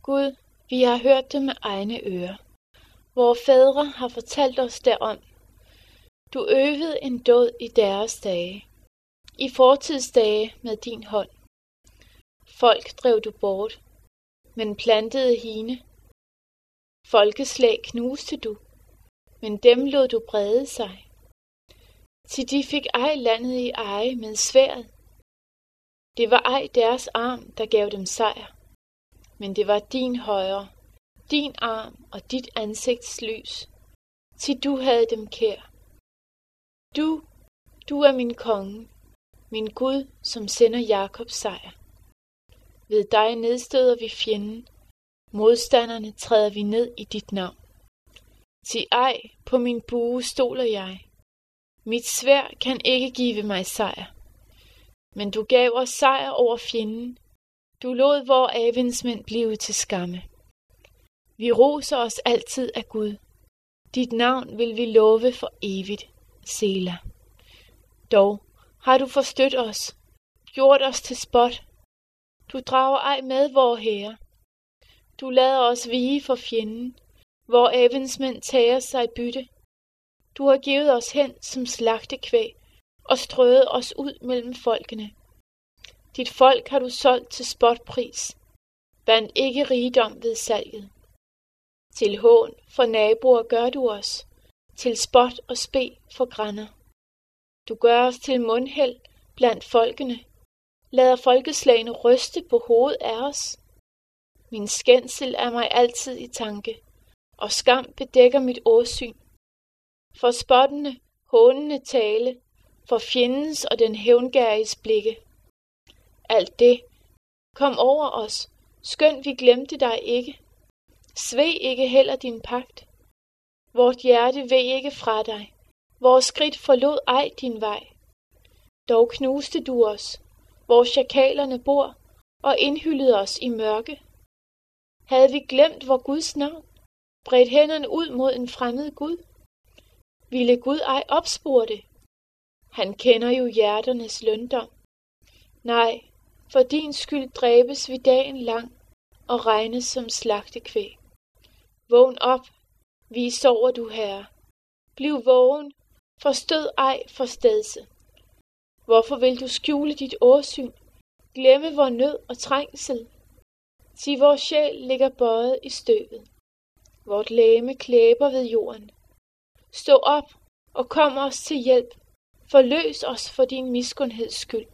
Gud, vi har hørt det med egne ører. Vore fædre har fortalt os derom. Du øvede en dåd i deres dage, i fortidsdage med din hånd. Folk drev du bort, men plantede hine. Folkeslag knuste du, men dem lod du brede sig. Til de fik ej landet i eje med sværdet. Det var ej deres arm, der gav dem sejr, men det var din højre, din arm og dit ansigts lys, til du havde dem kær. Du er min konge, min Gud, som sender Jakobs sejr. Ved dig nedstøder vi fjenden, modstanderne træder vi ned i dit navn. Til ej, på min bue stoler jeg. Mit sværd kan ikke give mig sejr. Men du gav os sejr over fjenden. Du lod vore avendsmænd blive til skamme. Vi roser os altid af Gud. Dit navn vil vi love for evigt. Sela. Dog har du forstødt os, gjort os til spot. Du drager ej med vor hære. Du lader os vige for fjenden, hvor avendsmænd tager sig bytte. Du har givet os hen som slagtekvæg og strøget os ud mellem folkene. Dit folk har du solgt til spotpris, bandt ikke rigdom ved salget. Til hån for naboer gør du os, til spot og spe for grænder. Du gør os til mundhæld blandt folkene, lader folkeslagene ryste på hovedet af os. Min skændsel er mig altid i tanke, og skam bedækker mit åsyn. For spottende, hånende tale, for fjendens og den hævngæriges blikke. Alt det kom over os, skønt vi glemte dig ikke. Sveg ikke heller din pagt. Vort hjerte veg ikke fra dig. Vores skridt forlod ej din vej. Dog knuste du os, hvor sjakalerne bor, og indhyllede os i mørke. Havde vi glemt vor Guds navn, bredt hænderne ud mod en fremmed Gud? Ville Gud ej opspore det? Han kender jo hjerternes løndom. Nej, for din skyld dræbes vi dagen lang og regnes som slagtekvæg. Vågn op, vi sover du herre. Bliv vågen, forstød ej forstedse. Hvorfor vil du skjule dit åsyn, glemme vor nød og trængsel? Sig vor sjæl ligger bøjet i støvet. Vort legeme klæber ved jorden. Stå op og kom os til hjælp. Forløs os for din miskundheds skyld.